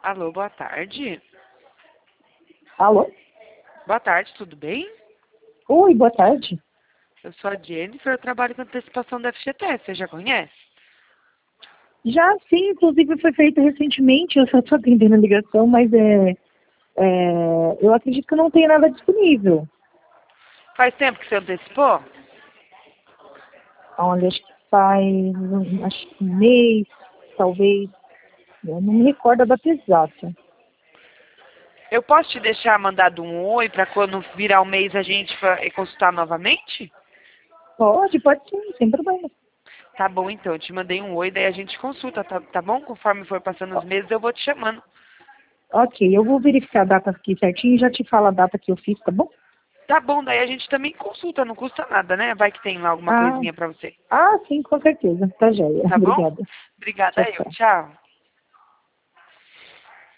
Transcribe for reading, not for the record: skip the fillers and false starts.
Alô, boa tarde. Alô? Boa tarde, tudo bem? Oi, boa tarde. Eu sou a Jennifer, eu trabalho com antecipação da FGTS, você já conhece? Já sim, inclusive foi feito recentemente, eu só estou atendendo a ligação, mas eu acredito que não tem nada disponível. Faz tempo que você antecipou? Olha, acho que faz acho que um mês, talvez. Eu não me recordo a data exata. Eu posso te deixar mandado um oi para quando virar o mês a gente consultar novamente? Pode sim, sem problema. Tá bom, então, eu te mandei um oi, daí a gente consulta, tá bom? Conforme for passando os meses, eu vou te chamando. Ok, eu vou verificar a data aqui certinho e já te falo a data que eu fiz, tá bom? Tá bom, daí a gente também consulta, não custa nada, né? Vai que tem lá alguma Ah, coisinha pra você. sim, com certeza. Tá joia. Tá bom? Obrigada. Obrigada, Tchau, eu. tchau. Tchau.